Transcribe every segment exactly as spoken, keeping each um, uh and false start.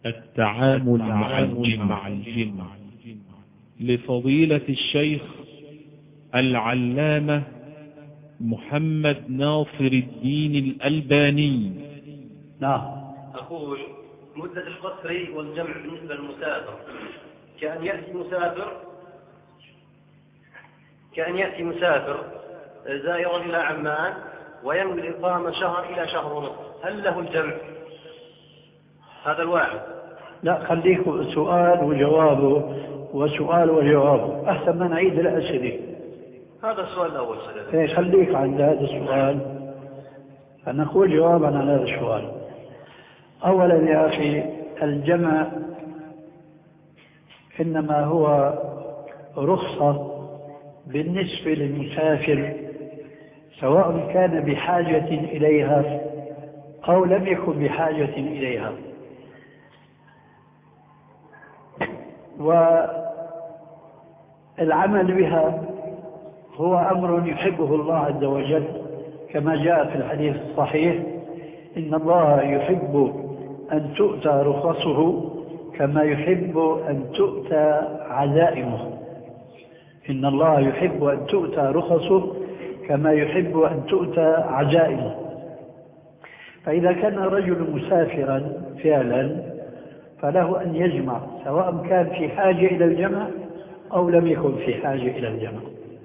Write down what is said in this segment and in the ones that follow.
التعامل مع الجن لفضيلة الشيخ العلامة محمد ناصر الدين الألباني. نعم. أقول مدة القصر والجمع بالنسبة للمسافر كأن يأتي مسافر كأن يأتي مسافر زائرا إلى عمان وينوي الإقامة شهر إلى شهر ونصف، هل له الجمع؟ هذا الواحد. لا، خليك سؤال وجوابه وسؤال وجوابه أحسن ما نعيد الأسئلة. هذا السؤال الأول سأله. إيه، خليك عند هذا السؤال فنقول جوابا على هذا السؤال. أولا يا أخي، الجمع إنما هو رخصة بالنسبة للمسافر سواء كان بحاجة إليها أو لم يكن بحاجة إليها. والعمل بها هو أمر يحبه الله عز وجل كما جاء في الحديث الصحيح: إن الله يحب أن تؤتى رخصه كما يحب أن تؤتى عزائمه. إن الله يحب أن تؤتى رخصه كما يحب أن تؤتى عزائمه. فإذا كان الرجل مسافرا فعلا فله أن يجمع سواء كان في حاجة إلى الجمع أو لم يكن في حاجة إلى الجمع.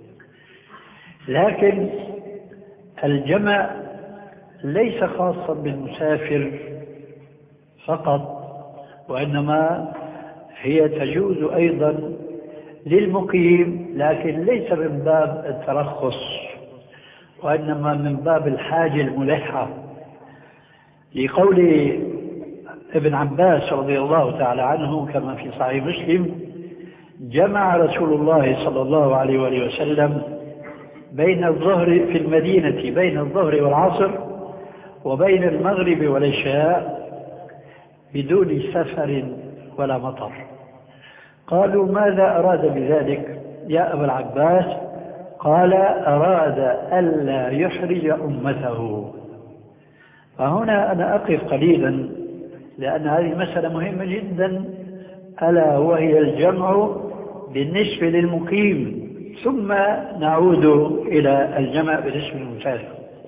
لكن الجمع ليس خاصا بالمسافر فقط، وإنما هي تجوز أيضا للمقيم، لكن ليس من باب الترخص وإنما من باب الحاجة الملحة، لقول ابن عباس رضي الله تعالى عنه كما في صحيح مسلم: جمع رسول الله صلى الله عليه وآله وسلم بين الظهر في المدينة بين الظهر والعصر وبين المغرب والعشاء بدون سفر ولا مطر. قالوا: ماذا أراد بذلك يا أبا العباس؟ قال: أراد ألا يحرج أمته. فهنا أنا أقف قليلا لأن هذه مسألة مهمة جدا، ألا وهي الجمع بالنسبة للمقيم، ثم نعود إلى الجمع بالنسبة للمسافر.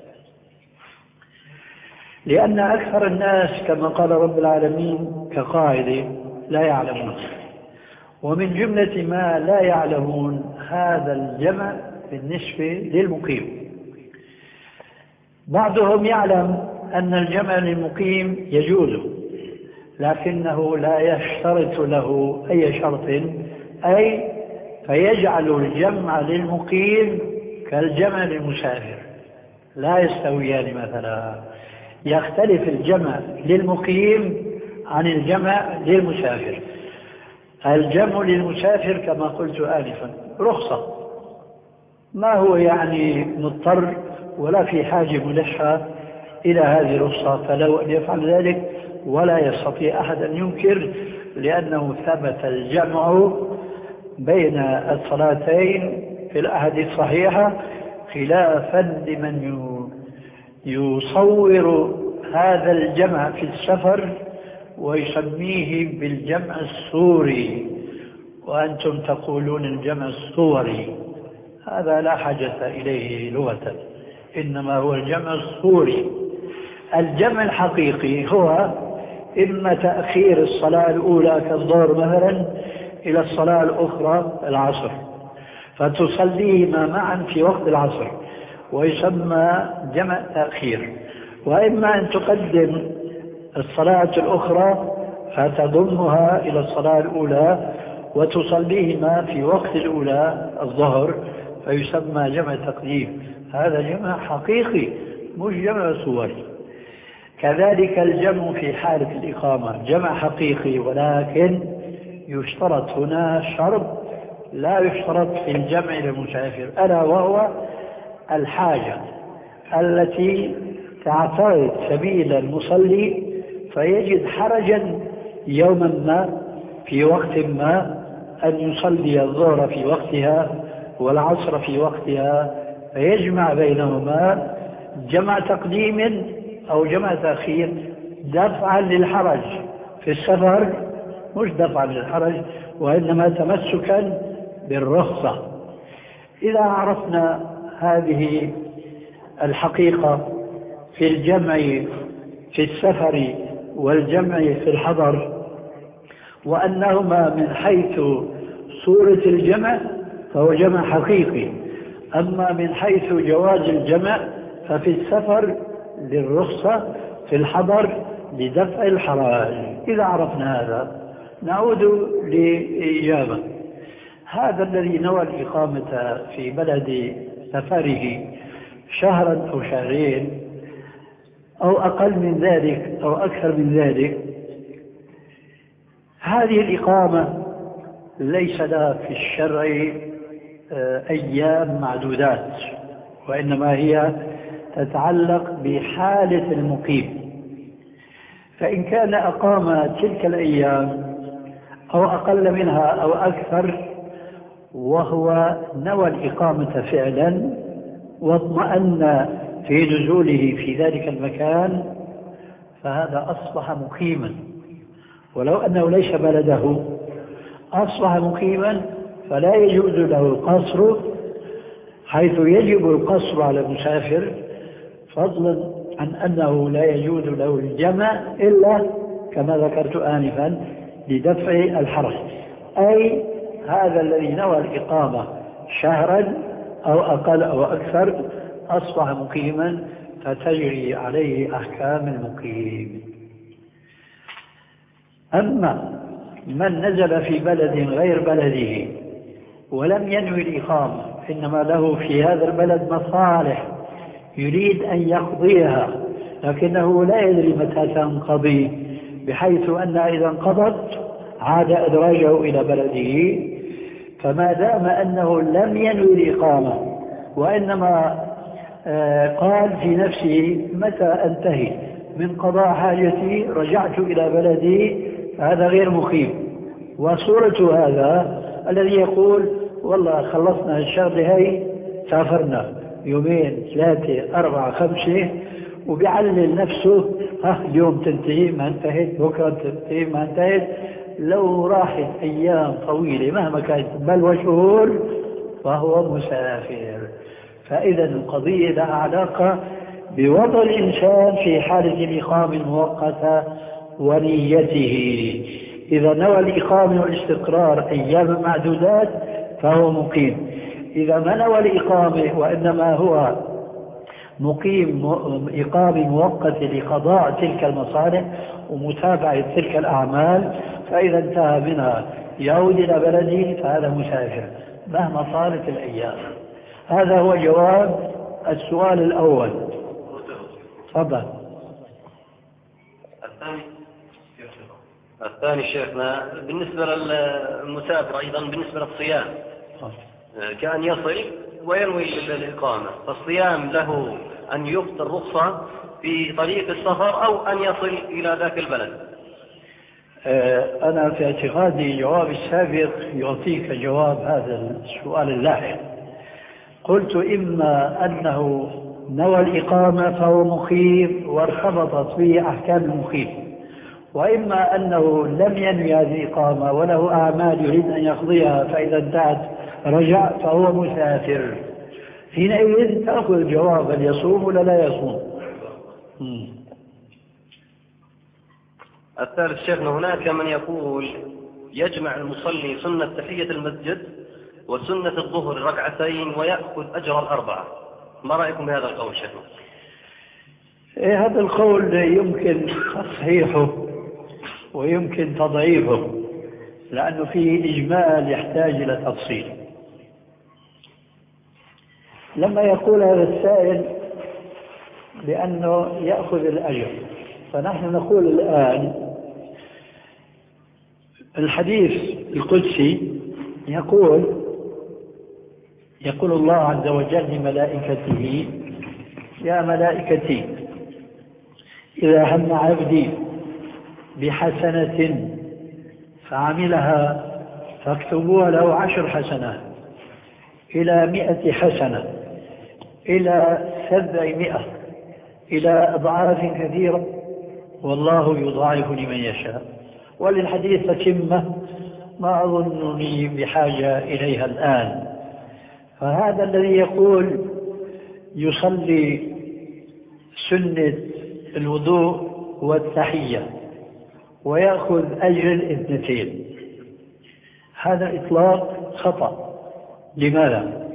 لأن أكثر الناس كما قال رب العالمين كقاعدة لا يعلمون، ومن جملة ما لا يعلمون هذا الجمع بالنسبة للمقيم. بعضهم يعلم أن الجمع للمقيم يجوز، لكنه لا يشترط له أي شرط، أي فيجعل الجمع للمقيم كالجمع للمسافر، لا يستويان. مثلا يختلف الجمع للمقيم عن الجمع للمسافر. الجمع للمسافر كما قلت آنفا رخصة، ما هو يعني مضطر ولا في حاجة ملحة إلى هذه الرخصة، فلو أن يفعل ذلك ولا يستطيع أحد أن ينكر، لأنه ثبت الجمع بين الصلاتين في الأحاديث الصحيحة، خلافا لمن يصور هذا الجمع في السفر ويسميه بالجمع السوري، وأنتم تقولون الجمع الصوري. هذا لا حاجة إليه لغة، إنما هو الجمع الصوري. الجمع الحقيقي هو إما تأخير الصلاة الأولى كالظهر مثلا إلى الصلاة الأخرى العصر، فتصليهما معا في وقت العصر ويسمى جمع تأخير، وإما أن تقدم الصلاة الأخرى فتضمها إلى الصلاة الأولى وتصليهما في وقت الأولى الظهر فيسمى جمع تقديم. هذا جمع حقيقي مش جمع صوري. كذلك الجمع في حالة الإقامة جمع حقيقي، ولكن يشترط هنا شرط لا يشترط في الجمع للمسافر، ألا وهو الحاجة التي تعترض سبيل المصلي فيجد حرجا يوما ما في وقت ما أن يصلي الظهر في وقتها والعصر في وقتها، فيجمع بينهما جمع تقديم أو جمع تأخير دفعا للحرج، في السفر مش دفعا للحرج وإنما تمسكا بالرخصة. إذا عرفنا هذه الحقيقة في الجمع في السفر والجمع في الحضر، وأنهما من حيث صورة الجمع فهو جمع حقيقي، أما من حيث جواز الجمع ففي السفر للرخصة، في الحضر لدفع الحرج. إذا عرفنا هذا نعود لإجابة. هذا الذي نوى الإقامة في بلد سفره شهرا أو شهرين أو أقل من ذلك أو أكثر من ذلك، هذه الإقامة ليس لها في الشرع أيام معدودات، وإنما هي تتعلق بحالة المقيم. فإن كان أقام تلك الأيام أو أقل منها أو أكثر وهو نوى الإقامة فعلا واطمأن في نزوله في ذلك المكان فهذا أصبح مقيما، ولو أنه ليس بلده أصبح مقيما فلا يجوز له القصر، حيث يجب القصر على المسافر، فضلا عن أنه لا يجوز له الجمع إلا كما ذكرت آنفا لدفع الحرج. أي هذا الذي نوى الإقامة شهرا أو أقل أو أكثر أصبح مقيما فتجري عليه أحكام المقيم. أما من نزل في بلد غير بلده ولم ينوي الإقامة، إنما له في هذا البلد مصالح يريد أن يقضيها لكنه لا يدري متى تنقضي، بحيث أن إذا انقضت عاد إدراجه إلى بلده، فما دام أنه لم ينوي الإقامة وإنما قال في نفسه متى أنتهي من قضاء حاجتي رجعت إلى بلدي، فهذا غير مقيم. وصورة هذا الذي يقول والله خلصنا الشهر هاي سافرنا يومين ثلاثة أربعة خمسة، وبيعلل نفسه ها اليوم تنتهي ما انتهت، بكرة تنتهي ما انتهت، لو راحت أيام طويلة مهما كانت بل وشهور فهو مسافر. فإذا القضية لها علاقة بوضع الإنسان في حالة الإقامة المؤقتة ونيته. إذا نوى الإقامة والاستقرار أيام معدودات فهو مقيم. إذا ما نوى الإقامة وإنما هو مقيم إقامة مؤقتة لقضاء تلك المصالح ومتابعة تلك الأعمال، فإذا انتهى منها يعود إلى بلده فهذا مسافر مهما طالت الأيام. هذا هو جواب السؤال الأول. تفضل. الثاني الثاني شيخنا بالنسبة للمسافر أيضا بالنسبة للصيام كان يصل وينوي الإقامة، فالصيام له أن يفطر رخصة في طريق السفر أو أن يصل إلى ذاك البلد؟ أنا في اعتقادي جواب السابق يعطيك جواب هذا السؤال اللاحق. قلت إما أنه نوى الإقامة فهو مقيم وارتبطت به أحكام المقيم، وإما أنه لم ينوي هذه الإقامة وله أعمال يريد أن يقضيها فإذا انتهت رجع فهو مسافر. حينئذ تأخذ جواب هل يصوم ولا لا يصوم. الثالث شيخنا هناك من يقول يجمع المصلي سنة تحية المسجد وسنة الظهر ركعتين ويأخذ أجر الأربعة، ما رأيكم بهذا القول شيخنا؟ إيه هذا القول يمكن تصحيحه ويمكن تضعيفه لأنه فيه إجمال يحتاج إلى تفصيل. لما يقول هذا السائل بأنه يأخذ الأجر، فنحن نقول الآن الحديث القدسي يقول يقول الله عز وجل لملائكته يا ملائكتي إذا هم عبدي بحسنة فعملها فاكتبوها له عشر حسنات إلى مئة حسنة إلى سبعمائة إلى أضعاف كثيرة والله يضاعف لمن يشاء. وللحديث تتمة ما أظنني بحاجة إليها الآن. فهذا الذي يقول يصلي سنة الوضوء والتحية ويأخذ أجر الاثنتين، هذا إطلاق خطأ. لماذا؟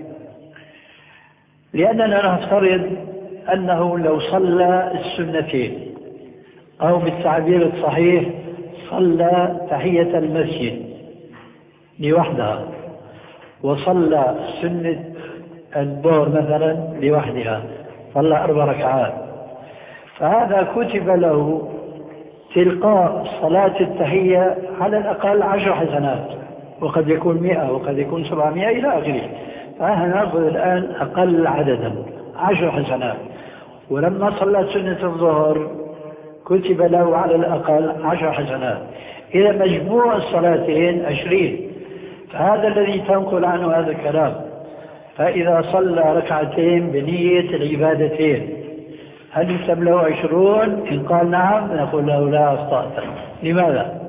لأننا نفترض أنه لو صلى السنتين، أو بالتعبير الصحيح صلى تحية المسجد لوحدها، وصلى سنة الظهر مثلا لوحدها، صلى أربع ركعات، فهذا كتب له تلقاء صلاة التحية على الأقل عشر حسنات، وقد يكون مئة وقد يكون سبعمائة إلى آخره. فنحن نأخذ الآن أقل عددا عشر حسنات. ولما صلى سنة الظهر كتب له على الأقل عشر حسنات، إذا مجموع الصلاتين عشرين. فهذا الذي تنقل عنه هذا الكلام. فإذا صلى ركعتين بنية العبادتين هل يكتب له عشرون؟ إن قال نعم نقول له لا، أخطأت. لماذا؟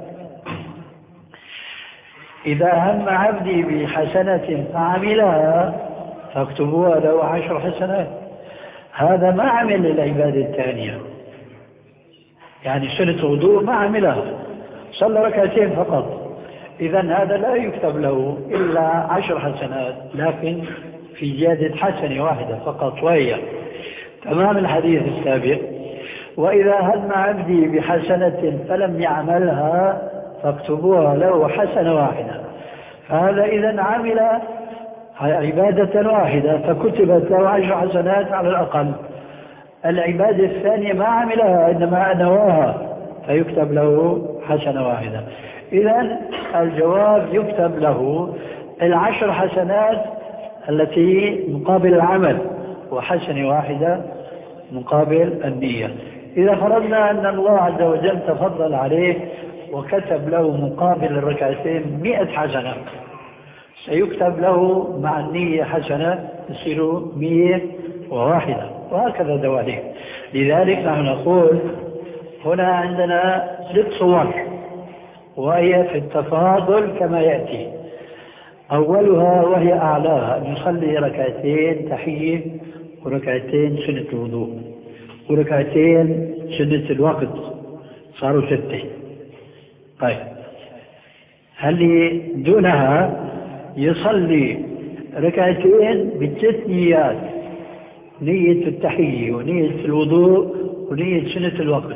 إذا هم عبدي بحسنة فعملها فاكتبوها له عشر حسنات. هذا ما عمل العبادة الثانية، يعني سنة وضوء ما عملها، صلى ركعتين فقط، إذا هذا لا يكتب له إلا عشر حسنات، لكن في زيادة حسنة واحدة فقط، وهي تمام الحديث السابق: وإذا هم عبدي بحسنة فلم يعملها فاكتبوها له حسنة واحدة. فهذا إذا عمل عبادة واحدة فكتبت له عشر حسنات على الأقل. العبادة الثانية ما عملها إنما نواها فيكتب له حسنة واحدة. إذن الجواب يكتب له العشر حسنات التي مقابل العمل، وحسنة واحدة مقابل النية. إذا فرضنا أن الله عز وجل تفضل عليه وكتب له مقابل الركعتين مئة حسنة، سيكتب له مع النية حسنة تصير مئة وواحدة، وهكذا دواليك. لذلك نحن نقول هنا عندنا ست صور، وهي في التفاضل كما يأتي. أولها وهي أعلاها أن يصلي ركعتين تحية وركعتين سنة الوضوء وركعتين سنة الوقت، صاروا ستة. طيب، هل دونها يصلي ركعتين بثلاث نيات: نية التحية ونية الوضوء ونية سنة الوقت،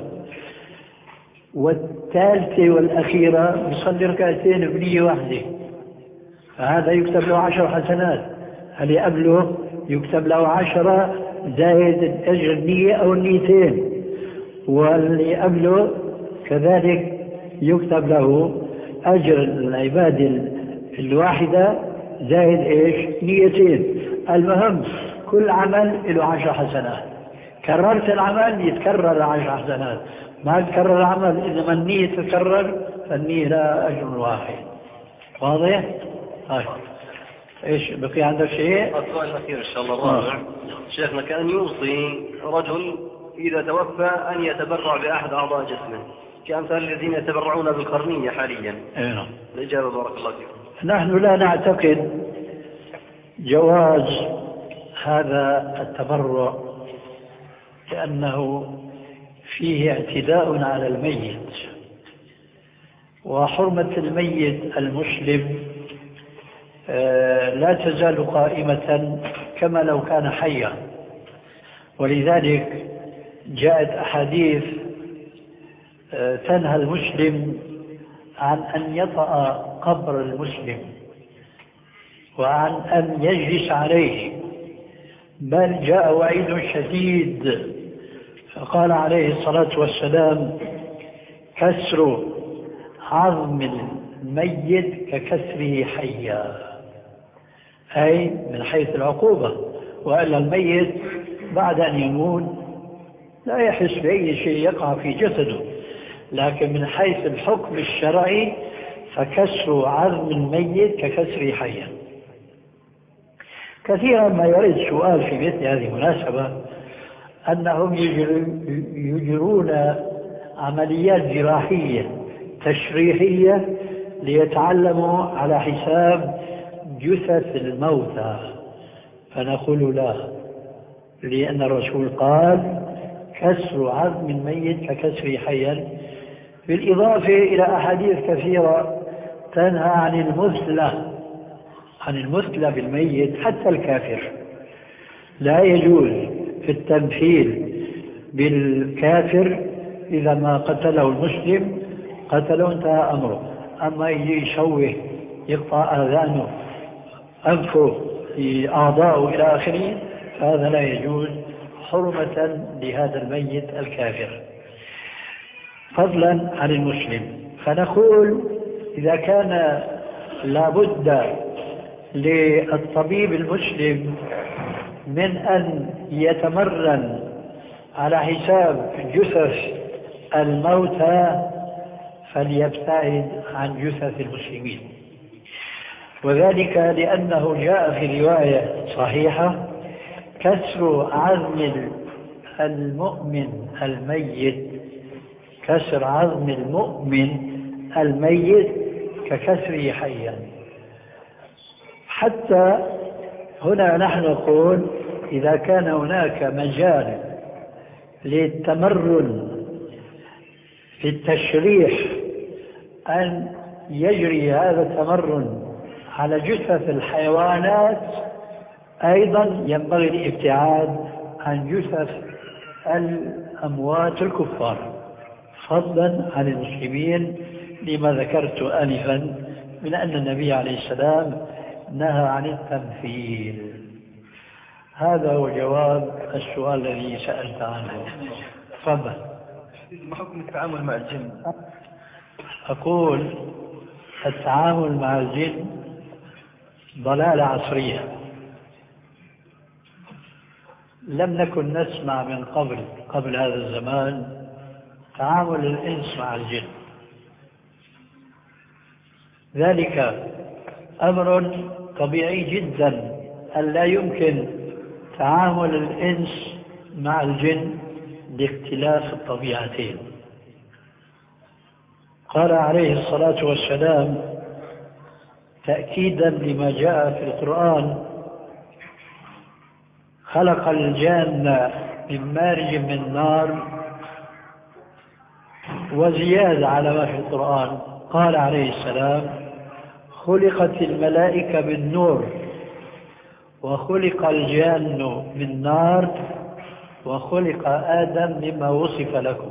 والثالثة والأخيرة يصلي ركعتين بنية واحدة، فهذا يكتب له عشر حسنات. هل يقبله يكتب له عشرة زائد أجر النية أو النيتين، واللي قبله كذلك يكتب له أجر العبادة الواحدة زائد إيش؟ نيتين. المهم كل عمل له عشر حسنات. كررت العمل يتكرر عشر حسنات، ما تكرر العمل إنما النية تتكرر فالنية لا أجر واحد. واضح؟ طيب، إيش بقي عندك شيء؟ السؤال الأخير إن شاء الله الرابع. شيخنا كان يوصي رجل إذا توفى أن يتبرع بأحد أعضاء جسمه كأمثال الذين يتبرعون بالقرنية حاليا. أيوة. الإجابة بارك الله فيكم. نحن لا نعتقد جواز هذا التبرع، لأنه فيه اعتداء على الميت، وحرمة الميت المسلم لا تزال قائمة كما لو كان حيا. ولذلك جاءت أحاديث تنهى المسلم عن أن يطأ قبر المسلم وعن أن يجلس عليه، بل جاء وعيد شديد فقال عليه الصلاة والسلام: كسر عظم الميت ككسره حيا، أي من حيث العقوبة. وإلا الميت بعد أن يموت لا يحس بأي شيء يقع في جسده، لكن من حيث الحكم الشرعي فكسر عظم الميت ككسره حيا. كثيرا ما يرد سؤال في مثل هذه المناسبة أنهم يجرون عمليات جراحية تشريحية ليتعلموا على حساب جثث الموتى، فنقول لا، لأن الرسول قال كسر عظم الميت ككسر حيا، بالإضافة إلى أحاديث كثيرة تنهى عن المثلة عن المثلة بالميت. حتى الكافر لا يجوز في التمثيل بالكافر، إذا ما قتله المسلم قتله انتهى أمره. أما يجي يشوه يقطع آذانه أنفه أعضاءه إلى آخره فهذا لا يجوز حرمة لهذا الميت الكافر، فضلا عن المسلم. فنقول إذا كان لابد للطبيب المسلم من أن يتمرن على حساب جثث الموتى فليبتعد عن جثث المسلمين، وذلك لأنه جاء في رواية صحيحة كسر عظم المؤمن الميت كسر عظم المؤمن الميت ككسره حيا. حتى هنا نحن نقول إذا كان هناك مجال للتمرن في التشريح أن يجري هذا التمرن على جثث الحيوانات، أيضا ينبغي الابتعاد عن جثث الأموات الكفار، فضلا عن المسلمين، لما ذكرت آنفا من أن النبي عليه السلام نهى عن التمثيل. هذا هو جواب السؤال الذي سألت عنه. تفضل. ما حكم التعامل مع الجن؟ أقول التعامل مع الجن ضلالة عصرية، لم نكن نسمع من قبل قبل هذا الزمان تعامل الإنس مع الجن. ذلك أمر طبيعي جدا أن لا يمكن تعامل الإنس مع الجن لاختلاف الطبيعتين. قال عليه الصلاة والسلام تأكيدا لما جاء في القرآن: خلق الجن من مارج من نار. وزيادة على ما في القرآن قال عليه السلام: خلقت الملائكة من نور، وخلق الجن من نار، وخلق آدم مما وصف لكم.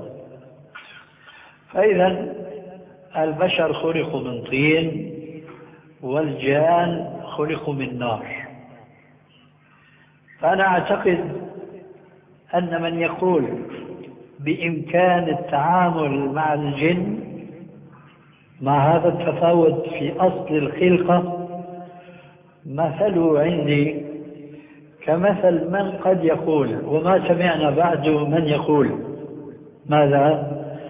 فإذا البشر خلقوا من طين والجان خلقوا من نار. فأنا أعتقد أن من يقول بإمكان التعامل مع الجن مع هذا التفاوت في أصل الخلقة مثله عندي كمثل من قد يقول، وما سمعنا بعد من يقول ماذا؟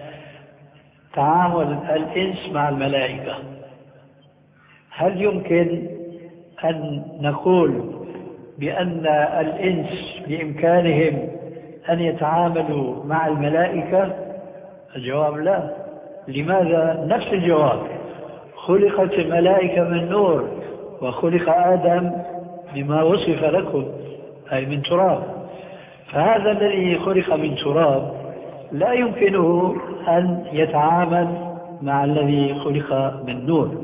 تعامل الإنس مع الملائكة. هل يمكن أن نقول بأن الإنس بإمكانهم أن يتعاملوا مع الملائكة؟ الجواب لا. لماذا؟ نفس الجواب: خلقت الملائكة من نور، وخلق آدم بما وصف لكم، أي من تراب. فهذا الذي خلق من تراب لا يمكنه أن يتعامل مع الذي خلق من نور.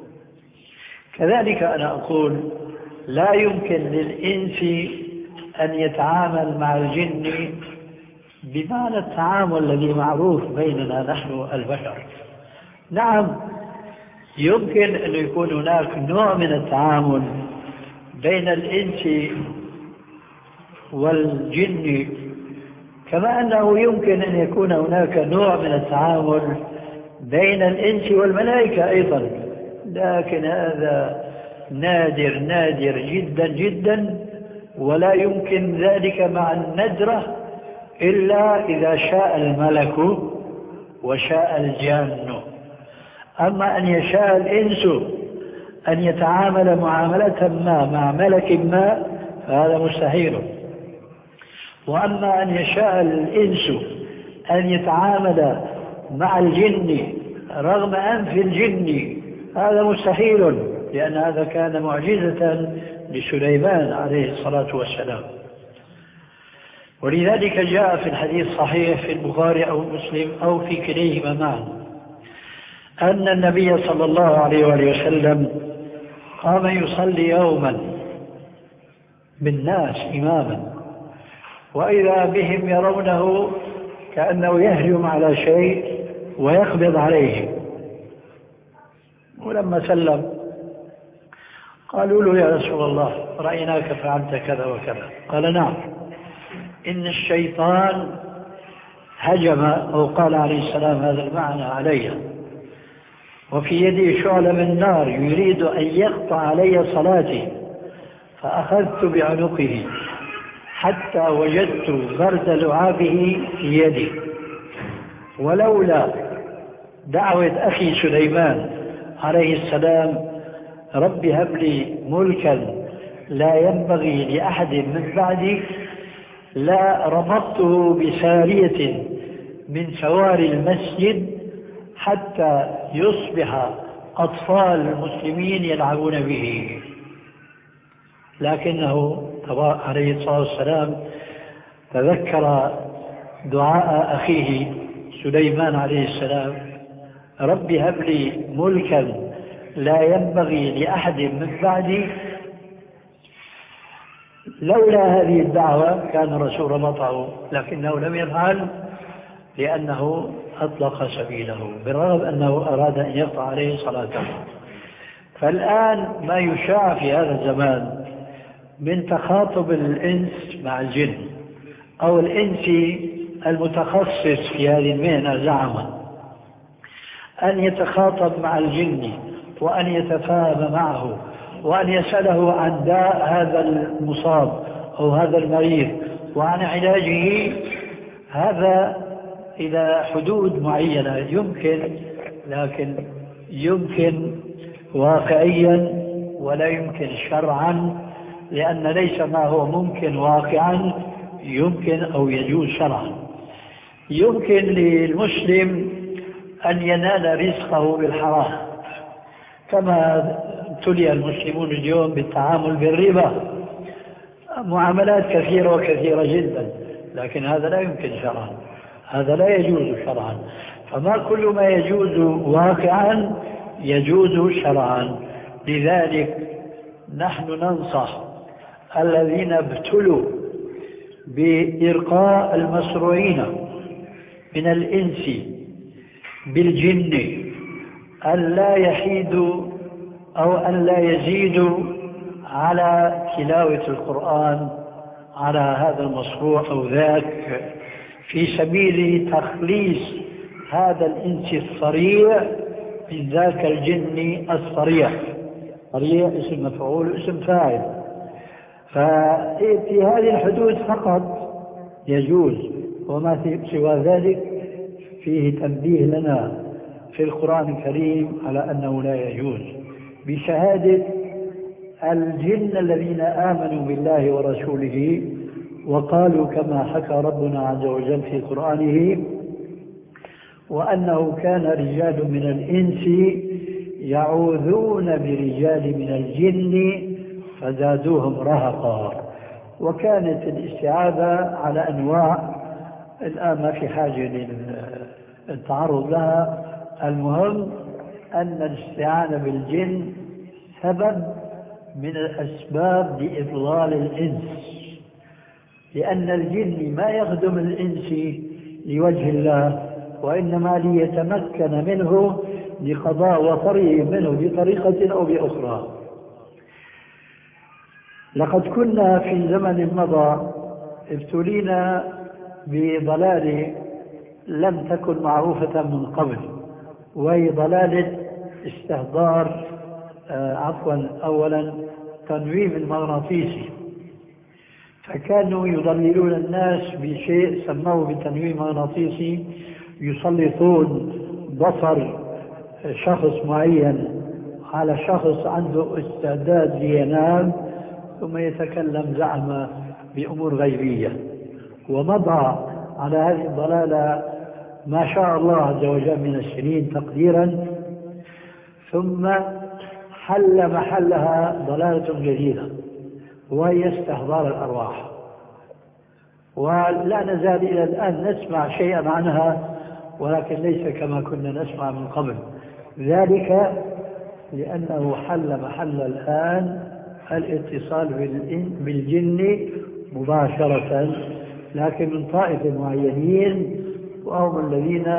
كذلك أنا أقول لا يمكن للإنس أن يتعامل مع الجن بمعنى التعامل الذي معروف بيننا نحن البشر. نعم، يمكن أن يكون هناك نوع من التعامل بين الإنس والجن، كما أنه يمكن أن يكون هناك نوع من التعامل بين الإنس والملائكة أيضا، لكن هذا نادر نادر جدا جدا، ولا يمكن ذلك مع الندرة إلا إذا شاء الملك وشاء الجان. أما أن يشاء الإنس أن يتعامل معاملة ما مع ملك ما فهذا مستحيل. وأما أن يشاء الإنس أن يتعامل مع الجن رغم أنف الجن هذا مستحيل، لأن هذا كان معجزة لسليمان عليه الصلاة والسلام. ولذلك جاء في الحديث الصحيح في البخاري أو مسلم أو في كليهما معا أن النبي صلى الله عليه وآله وسلم قام يصلي يوما بالناس إماما، وإذا بهم يرونه كأنه يهجم على شيء ويقبض عليه. ولما سلم قالوا له يا رسول الله رأيناك فعلت كذا وكذا. قال نعم، إن الشيطان هجم، أو قال عليه السلام هذا المعنى، علي، وفي يدي شعلة من نار يريد أن يقطع علي صلاتي، فأخذت بعنقه حتى وجدت برد لعابه في يدي، ولولا دعوة أخي سليمان عليه السلام رب هب لي ملكا لا ينبغي لأحد من بعدي لا ربطته بسارية من سواري المسجد حتى يصبح أطفال المسلمين يلعبون به. لكنه عليه الصلاة والسلام تذكر دعاء أخيه سليمان عليه السلام رب هب لي ملكا لا ينبغي لأحد من بعدي. لولا هذه الدعوة كان الرسول ربطه، لكنه لم يفعل لأنه أطلق سبيله بالرغم أنه أراد أن يقطع عليه صلاته. فالآن ما يشاع في هذا الزمان من تخاطب الإنس مع الجن، أو الإنس المتخصص في هذه المهنة زعم أن يتخاطب مع الجن وأن يتفاهم معه وأن يسأله عن داء هذا المصاب أو هذا المريض وعن علاجه. هذا إلى حدود معينة يمكن، لكن يمكن واقعيا ولا يمكن شرعا، لأن ليس ما هو ممكن واقعا يمكن أو يجوز شرعا. يمكن للمسلم أن ينال رزقه بالحرام، كما ابتلي المسلمون اليوم بالتعامل بالربا، معاملات كثيرة وكثيرة جدا، لكن هذا لا يمكن شرعا، هذا لا يجوز شرعا. فما كل ما يجوز واقعا يجوز شرعا. لذلك نحن ننصح الذين ابتلوا بإرقاء المسروعين من الإنس بالجن أن لا يحيدوا أو أن لا يزيدوا على تلاوة القرآن على هذا المصروع أو ذاك، في سبيل تخليص هذا الإنس الصريع من ذاك الجن الصريع. صريع اسم مفعول اسم فاعل. ففي هذه الحدود فقط يجوز، وما سوى ذلك فيه تنبيه لنا في القرآن الكريم على أنه لا يجوز، بشهادة الجن الذين آمنوا بالله ورسوله وقالوا كما حكى ربنا عز وجل في قرآنه وأنه كان رجال من الإنس يعوذون برجال من الجن فزادوهم رهقا. وكانت الاستعاذة على أنواع، الآن ما في حاجة للتعرض لها. المهم أن الاستعانة بالجن سبب من الأسباب لإضلال الإنس، لأن الجن ما يخدم الإنس لوجه الله، وإنما ليتمكن منه لقضاء وطره منه بطريقة أو بأخرى. لقد كنا في زمن مضى ابتلينا بضلال لم تكن معروفة من قبل، وهي ضلالة استهدار آه عفوا أولا تنويم المغناطيسي. فكانوا يضللون الناس بشيء سموه بالتنويم المغناطيسي، يسلطون بصر شخص معين على شخص عنده استعداد لينام ثم يتكلم زعم بأمور غيبية. ومضى على هذه الضلالة ما شاء الله عز وجل من السنين تقديرا، ثم حل محلها ضلالة جديدة وهي استحضار الأرواح، ولا نزال إلى الآن نسمع شيئا عنها ولكن ليس كما كنا نسمع من قبل، ذلك لأنه حل محل الآن الاتصال بالجن مباشرة، لكن من طائفة معينين وهم الذين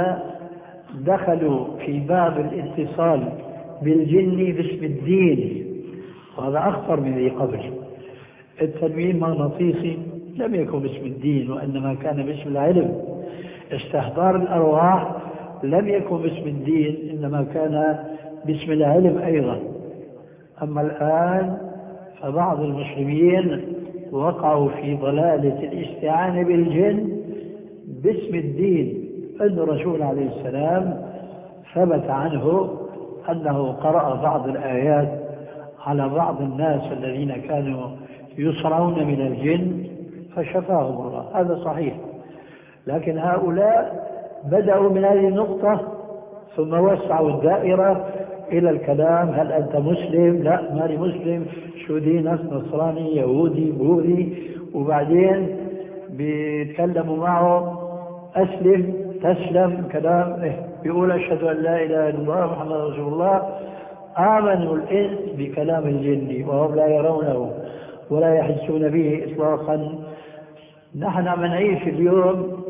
دخلوا في باب الاتصال بالجن باسم الدين، وهذا أخطر من ذي قبل. التنويم المغناطيسي لم يكن باسم الدين وإنما كان باسم العلم، استحضار الأرواح لم يكن باسم الدين إنما كان باسم العلم أيضا. أما الآن فبعض المسلمين وقعوا في ضلالة الاستعانة بالجن باسم الدين، أن الرسول عليه السلام ثبت عنه أنه قرأ بعض الآيات على بعض الناس الذين كانوا يصرعون من الجن فشفاهم الله، هذا صحيح. لكن هؤلاء بدأوا من هذه النقطة ثم وسعوا الدائرة إلى الكلام هل أنت مسلم؟ لا ماني مسلم، شو دينك؟ نصراني، يهودي، بوذي، وبعدين بيتكلموا معه أسلم تسلم كلام إيه؟ بيقول أشهد أن لا إله إلا الله محمد رسول الله. آمنوا الإنس بكلام الجن وهم لا يرونه ولا يحسون به إطلاقا. نحن عم نعيش اليوم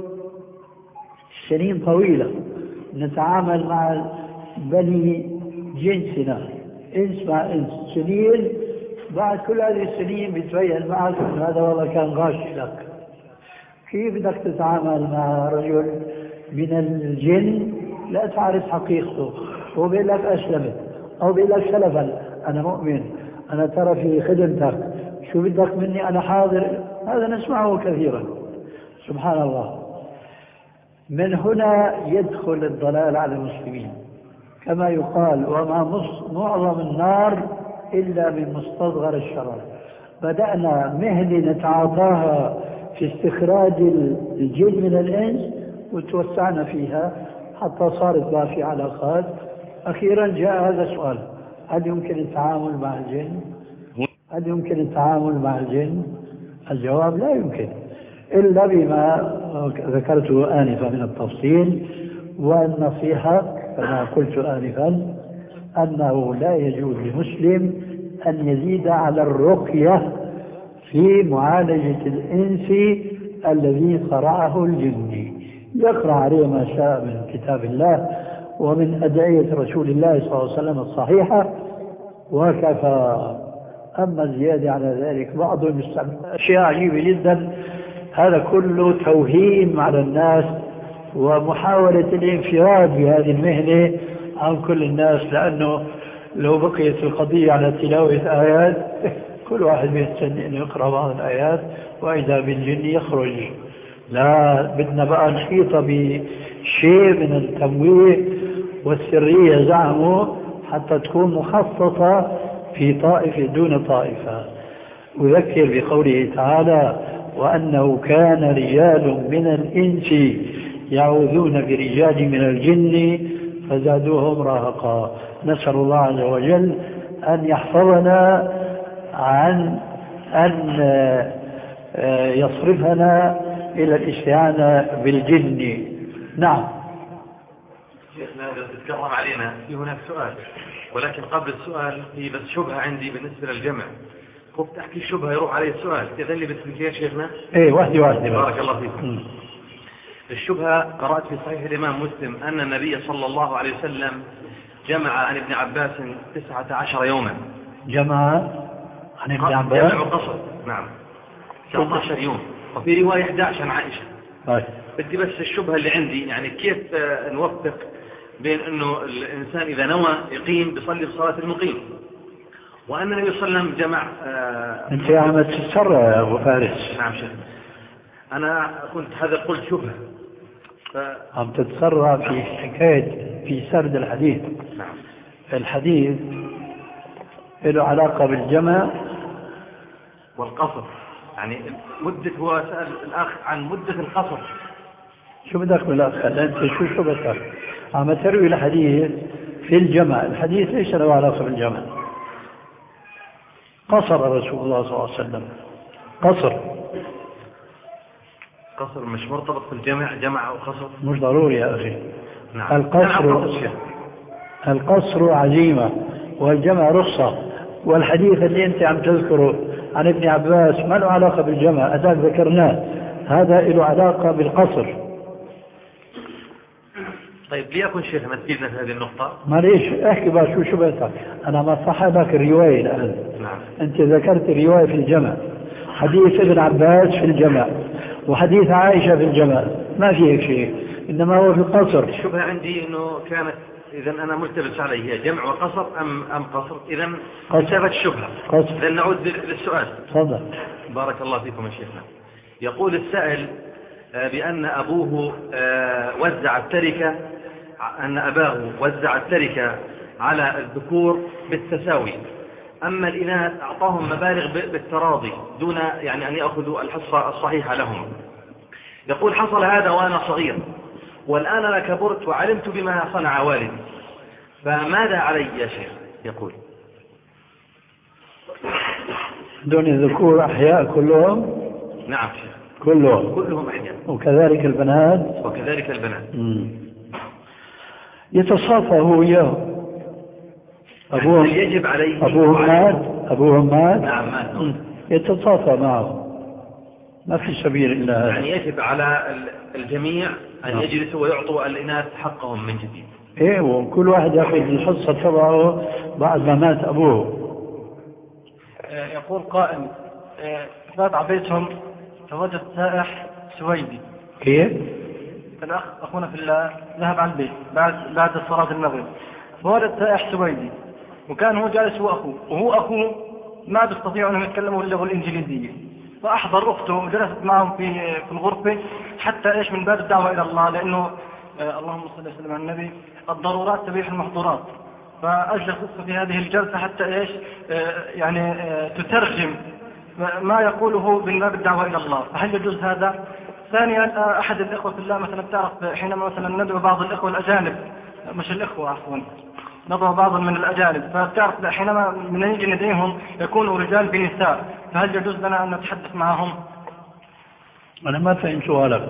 سنين طويلة نتعامل مع بني جنسنا إنس مع إنس، سنين بعد كل هذه السنين بتبين معك أن هذا والله كان غاش لك. كيف بدك تتعامل مع رجل من الجن لا تعرف حقيقته هو بيقول لك أسلمت أو بيقول لك سلفا أنا مؤمن أنا ترى في خدمتك شو بدك مني أنا حاضر؟ هذا نسمعه كثيرا سبحان الله. من هنا يدخل الضلال على المسلمين كما يقال وما معظم النار إلا من مستصغر الشرر. بدأنا مهنة نتعاطاها في استخراج الجن من الإنس وتوسعنا فيها حتى صارت بقى في علاقات. أخيرا جاء هذا السؤال، هل يمكن التعامل مع الجن؟ هل يمكن التعامل مع الجن؟ الجواب لا يمكن إلا بما ذكرته آنفا من التفصيل والنصيحة كما قلت آنفا أنه لا يجوز لمسلم أن يزيد على الرقية في معالجة الإنس الذي صرعه الجن، يقرأ عليه ما شاء من كتاب الله ومن أدعية رسول الله صلى الله عليه وسلم الصحيحة وكفى. أما الزيادة على ذلك بعضهم يستعمل أشياء عجيبة جدا، هذا كله توهيم على الناس ومحاولة الانفراد بهذه المهنة عن كل الناس، لأنه لو بقيت القضية على تلاوة آيات كل واحد بيستنى أن يقرأ بعض الآيات وإذا بالجن يخرج. لا بدنا بقى نحيط بشيء من التمويه والسرية زعموا حتى تكون مخصصة في طائفة دون طائفة. أذكر بقوله تعالى وأنه كان رجال من الإنس يعوذون برجال من الجن فزادوهم رهقا. نسأل الله عز وجل أن يحفظنا عن أن يصرفنا إلى الاستعانة بالجن. نعم شيخنا إذا تتكرم علينا في هناك سؤال، ولكن قبل السؤال في بس شبهة عندي بالنسبة للجمع. خفت أحكي الشبهة يروح علي السؤال، تأذن لي باسمك يا شيخنا؟ إيه واحدة واحدة بارك الله فيكم. الشبهة قرأت في صحيح الإمام مسلم أن النبي صلى الله عليه وسلم جمع عن ابن عباس تسعة عشر يوما. جمع عن ابن عباس؟ جمع قصر نعم تسعة عشر يوم، وفي رواية أحد عشر عن عائشة. طيب بدي بس الشبهة اللي عندي يعني كيف نوفق بين أنه الإنسان إذا نوى يقيم بيصلي بصلاة المقيم وأن النبي صلى الله عليه وسلم جمع. آه أنت عم تتسرع يا أبو فارس. نعم شيخ أنا كنت هذا قلت شبهة ف... عم تتسرع في حكاية في سرد الحديث. نعم. الحديث له علاقة بالجمع والقصر، يعني مدة هو سأل الأخ عن مدة القصر شو بدك بالأخ؟ أنت شو شو بدك؟ عم تروي الحديث في الجمع، الحديث ليس له علاقة بالجمع. قصر رسول الله صلى الله عليه وسلم، قصر. قصر مش مرتبط بالجمع، جمع أو قصر مش ضروري يا أخي. نعم. القصر القصر عزيمة والجمع رخصة، والحديث اللي أنت عم تذكره عن ابن عباس ما له علاقة بالجمع، أداك ذكرناه، هذا له علاقة بالقصر. طيب ليكن شيخ ما تفيدنا في هذه النقطة. معليش احكي بقى شو شو بدك. أنا ما صح لك الرواية الآن. نعم. أنت ذكرت الرواية في الجمع، حديث ابن عباس في الجمع وحديث عائشة في الجمع، ما في هيك شيء، إنما هو في القصر. الشبهة عندي إنه كانت إذا أنا ملتبس عليه هي جمع وقصر أم أم قصر؟ إذا انتبهت الشبهة. قصر. إذا نعود للسؤال. تفضل. بارك الله فيكم يا شيخنا. يقول السائل بأن أبوه وزع التركة، أن أباه وزع التركة على الذكور بالتساوي، أما الإناث أعطاهم مبالغ بالتراضي دون يعني أن يأخذوا الحصة الصحيحة لهم. يقول حصل هذا وأنا صغير، والآن أنا كبرت وعلمت بما صنع والدي، فماذا علي يا شيخ؟ يقول دون الذكور أحياء كلهم. نعم شيخ كلهم كلهم أحياء، وكذلك البنات. وكذلك البنات. يتصافى هو وياه. أبوهم يجب عليه أبوهم مات أبوهم مات نعم مات. يتصافى معه، ما في سبيل إلا هذا. يعني يجب على الجميع أن يجلسوا ويعطوا الإناث حقهم من جديد. إيه، وكل واحد يأخذ الحصة تبعه بعد ما مات أبوه. يقول قائل فات عبيتهم فوجد سائح سويدي. كيف؟ الأخ أخونا في الله ذهب على البيت بعد بعد صلاة المغرب، فوجد سائح سويدي، وكان هو جالس هو أخوه، وهو أخوه ما بيستطيع أنهم يتكلموا اللغة الإنجليزية، فأحضر أخته وجلست معهم في في الغرفة حتى إيش من باب الدعوة إلى الله، لأنه آه اللهم صل وسلم على النبي، الضرورات تبيح المحظورات. فأجلس أخته في هذه الجلسة حتى إيش آه يعني آه تترجم ما يقوله من باب الدعوة إلى الله. فهل يجوز هذا؟ ثانيا أحد الإخوة في الله مثلا تعرف حينما مثلا ندعو بعض الإخوة الأجانب، مش الإخوة عفوا، ندعو بعض من الأجانب، فتعرف حينما من يجي ندعيهم يكونوا رجال بنساء، فهل يجوز لنا أن نتحدث معهم؟ أنا ما فهمت سؤالك،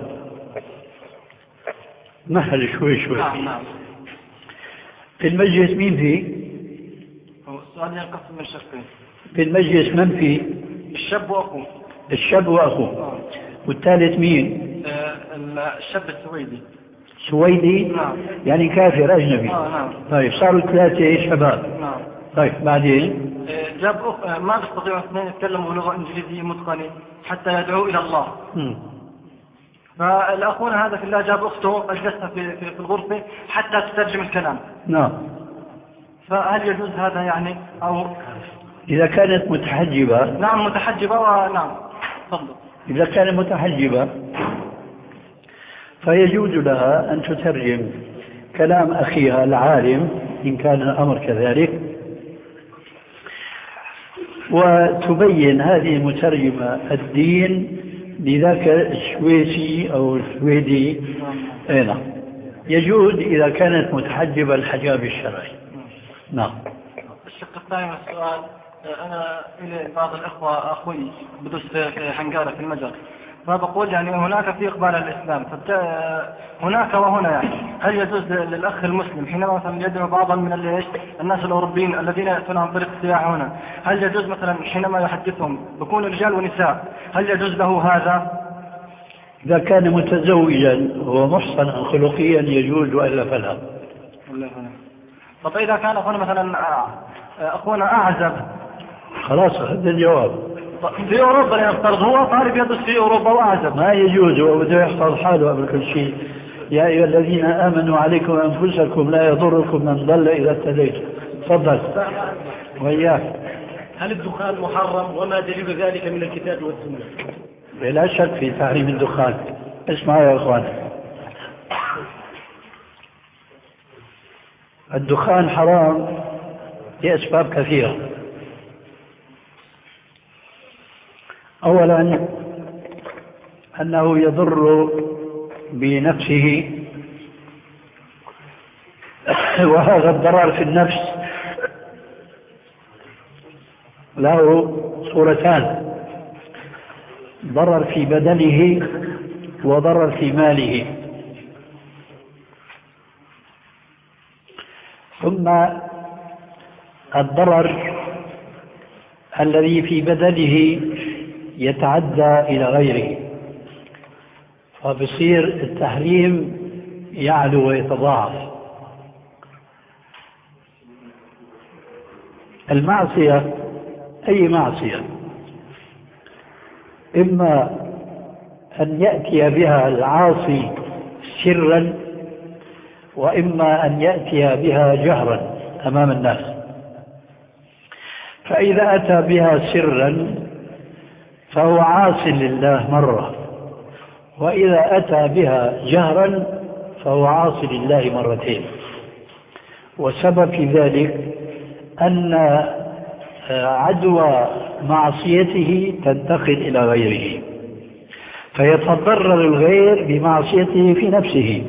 مهل شوي شوي. نعم نعم. في المجلس مين فيه؟ السؤال ينقسم من شقين. في المجلس من فيه؟ الشاب وأخوه. الشاب وأخوه. آه. والثالث مين؟ آه الشاب السويدي. سويدي؟ نعم. يعني كافر أجنبي. آه نعم. طيب صاروا ثلاثة شباب. نعم. طيب بعدين؟ آه جاب أخ آه ما بيستطيعوا اثنين يتكلموا لغة إنجليزية متقنة حتى يدعوا إلى الله. م. فالأخونا هذا في الله جاب أخته أجلسها في, في, في الغرفة حتى تترجم الكلام. نعم. فهل يجوز هذا يعني أو؟ إذا كانت متحجبة. نعم متحجبة ونعم. تفضل. إذا كانت متحجبة فيجوز لها أن تترجم كلام أخيها العالم إن كان الأمر كذلك، وتبين هذه المترجمة الدين لذاك السويسي أو السويدي. نعم. يجوز إذا كانت متحجبة الحجاب الشرعي. نعم. الشق الثاني من السؤال، أنا إلى بعض الأخوة أخوي بدرس في حنقارة في المجر، فبقول يعني هناك في إقبال الإسلام هناك وهنا، يعني هل يجوز للأخ المسلم حينما مثلا يدعو بعضا من الناس الأوروبيين الذين يأتون عن طريق السياحة هنا، هل يجوز مثلا حينما يحدثهم بكون رجال ونساء، هل يجوز له هذا؟ إذا كان متزوجا ومحصنا خلقيا يجوز وإلا فلا. طب إذا كان أخونا مثلا أخونا أعزب؟ خلاص هذا الجواب. في أوروبا يفترض هو طالب يدرس في أوروبا وأعزب، ما يجوز، وبده يحفظ حاله قبل كل شيء. يا أيها الذين آمنوا عليكم أنفسكم لا يضركم من ضل إذا اهتديتم. تفضل. وإياك. هل الدخان محرم وما دليل ذلك من الكتاب والسنة؟ بلا شك في تحريم الدخان. اسمعوا يا أخوان، الدخان حرام لأسباب كثيرة. أولا أنه يضر بنفسه، وهذا الضرر في النفس له صورتان: ضرر في بدنه وضرر في ماله. ثم الضرر الذي في بدنه يتعدى إلى غيره، فبصير التحريم يعلو ويتضاعف. المعصية أي معصية إما أن يأتي بها العاصي سرا، وإما أن يأتي بها جهرا أمام الناس. فإذا أتى بها سرا فهو عاص لله مرة، وإذا أتى بها جهرا فهو عاص لله مرتين. وسبب في ذلك أن عدوى معصيته تنتقل إلى غيره، فيتضرر الغير بمعصيته في نفسه.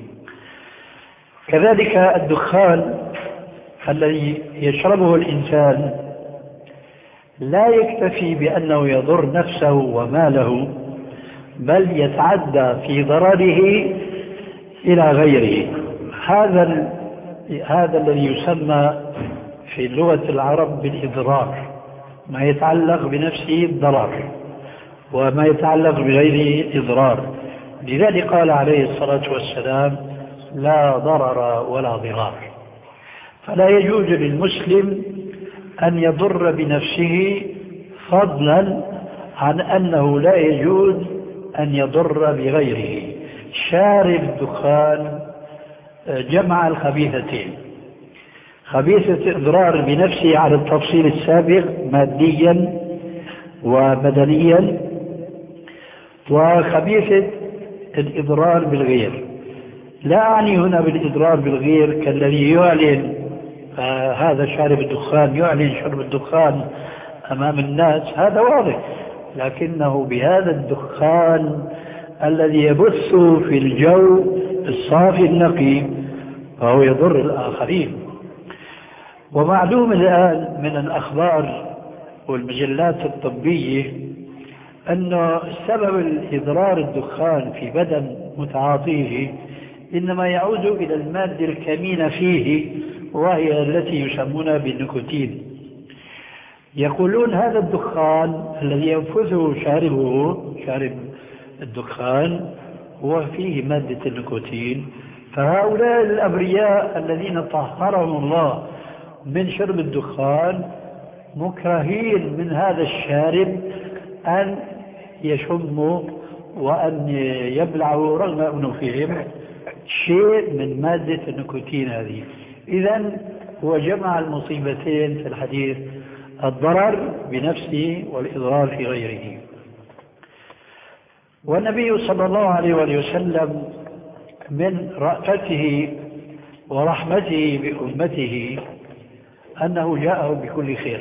كذلك الدخان الذي يشربه الإنسان لا يكتفي بأنه يضر نفسه وماله، بل يتعدى في ضرره إلى غيره. هذا هذا الذي يسمى في لغة العرب بالإضرار، ما يتعلق بنفسه الضرر وما يتعلق بغيره إضرار. لذلك قال عليه الصلاة والسلام: لا ضرر ولا ضرار. فلا يجوز للمسلم أن يضر بنفسه، فضلا عن أنه لا يجوز أن يضر بغيره. شارب الدخان جمع الخبيثتين: خبيثة إضرار بنفسه على التفصيل السابق ماديا وبدنيا، وخبيثة الإضرار بالغير. لا أعني هنا بالإضرار بالغير كالذي يعلن آه هذا شارب الدخان، يعلن شرب الدخان أمام الناس، هذا واضح، لكنه بهذا الدخان الذي يبث في الجو الصافي النقي فهو يضر الآخرين. ومعلوم الآن من الأخبار والمجلات الطبية أن سبب الإضرار الدخان في بدن متعاطيه إنما يعود إلى المادة الكمينة فيه، وهي التي يسمونها بالنيكوتين. يقولون هذا الدخان الذي ينفذه شاربه شارب الدخان هو فيه مادة النيكوتين، فهؤلاء الأبرياء الذين طهرهم الله من شرب الدخان مكرهين من هذا الشارب أن يشموا وأن يبلعوا، رغم أنه فيهم شيء من مادة النيكوتين هذه. إذن هو جمع المصيبتين في الحديث: الضرر بنفسه والإضرار في غيره. والنبي صلى الله عليه وآله وسلم من رأفته ورحمته بأمته أنه جاءه بكل خير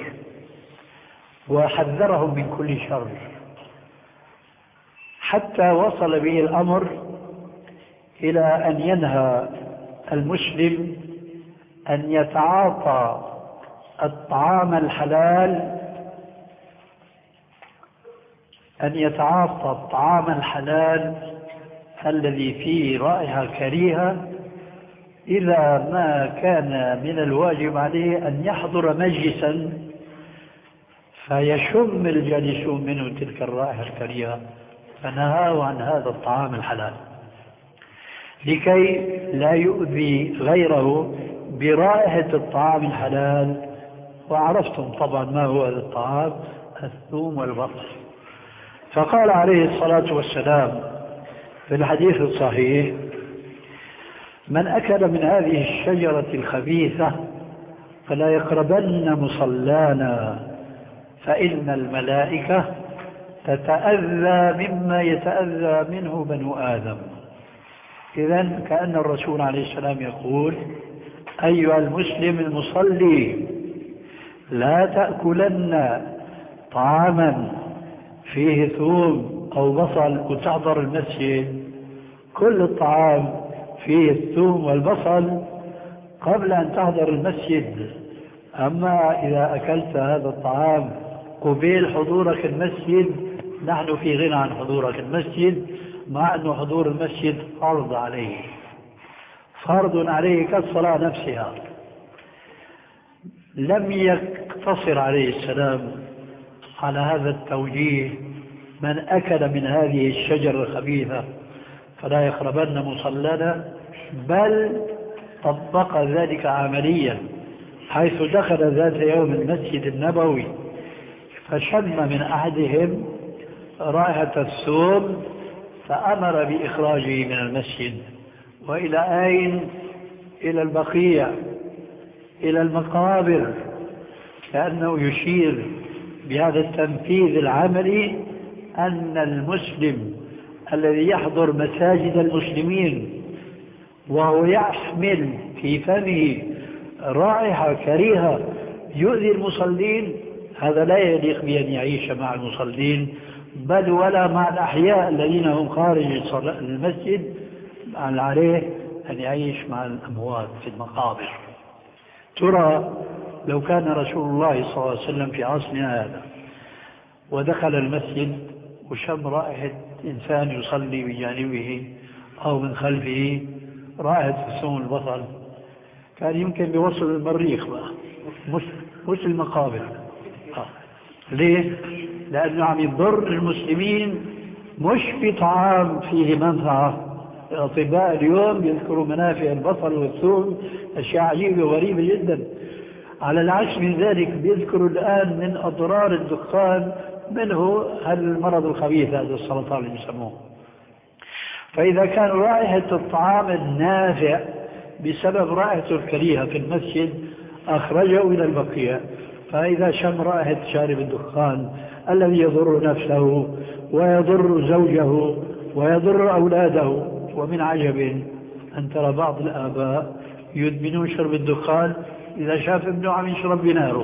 وحذرهم من كل شر، حتى وصل به الأمر إلى أن ينهى المسلم أن يتعاطى الطعام الحلال أن يتعاطى الطعام الحلال الذي فيه رائحة كريهة إذا ما كان من الواجب عليه أن يحضر مجلسا فيشم الجالسون منه تلك الرائحة الكريهة، فنهاه عن هذا الطعام الحلال لكي لا يؤذي غيره برائحة الطعام الحلال. وعرفتم طبعا ما هو هذا الطعام: الثوم والبصل. فقال عليه الصلاة والسلام في الحديث الصحيح: من أكل من هذه الشجرة الخبيثة فلا يقربن مصلانا فإن الملائكة تتأذى مما يتأذى منه بنو آدم. إذن كأن الرسول عليه السلام يقول: أيها المسلم المصلي، لا تأكلن طعاما فيه ثوم أو بصل وتحضر المسجد كل الطعام فيه الثوم والبصل قبل أن تحضر المسجد. أما إذا أكلت هذا الطعام قبيل حضورك المسجد نحن في غنى عن حضورك المسجد، مع أن حضور المسجد فرض عليه، فرض عليه كالصلاة نفسها. لم يقتصر عليه السلام على هذا التوجيه: من أكل من هذه الشجرة الخبيثة فلا يقربن مصلانا، بل طبق ذلك عمليا، حيث دخل ذات يوم المسجد النبوي فشم من أحدهم رائحة الثوم فأمر بإخراجه من المسجد. وإلى أين؟ إلى البقيع، إلى المقابر، كأنه يشير بهذا التنفيذ العملي أن المسلم الذي يحضر مساجد المسلمين وهو يحمل في فمه رائحة كريهة يؤذي المصلين، هذا لا يليق بأن يعيش مع المصلين، بل ولا مع الأحياء الذين هم خارج المسجد، بل عليه أن يعيش مع الأموات في المقابر. ترى لو كان رسول الله صلى الله عليه وسلم في عصرنا هذا ودخل المسجد وشم رائحة إنسان يصلي بجانبه أو من خلفه رائحة الثوم البصل، كان يمكن بيوصل المريخ بقى، مش مش المقابر. آه. ليه؟ لأنه عم يضر المسلمين، مش بطعام فيه منفعة. الأطباء اليوم يذكروا منافع البصل والثوم، أشياء عجيبة وغريبة جدا. على العكس من ذلك بيذكروا الآن من أضرار الدخان، منه المرض الخبيث هذا السرطان اللي يسموه. فإذا كان رائحة الطعام النافع بسبب رائحة الكريهة في المسجد أخرجه إلى البقيع، فإذا شم رائحة شارب الدخان الذي يضر نفسه ويضر زوجه ويضر أولاده. ومن عجب أن ترى بعض الآباء يدمنون شرب الدخان إذا شاف ابنه عم يشرب بناره،